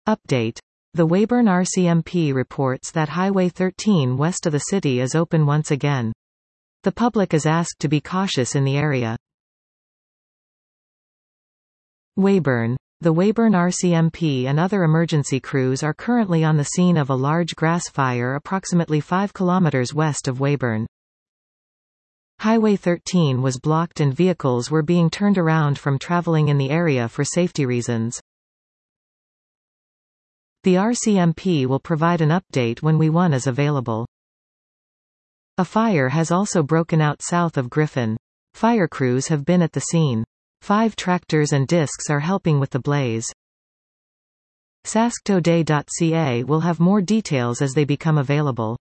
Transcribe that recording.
Update. The Weyburn RCMP reports that Highway 13 west of the city is open once again. The public is asked to be cautious in the area. Weyburn. The Weyburn RCMP and other emergency crews are currently on the scene of a large grass fire approximately 5 kilometers west of Weyburn. Highway 13 was blocked and vehicles were being turned around from traveling in the area for safety reasons. The RCMP will provide an update when WE1 is available. A fire has also broken out south of Griffin. Fire crews have been at the scene. 5 tractors and discs are helping with the blaze. sasktoday.ca will have more details as they become available.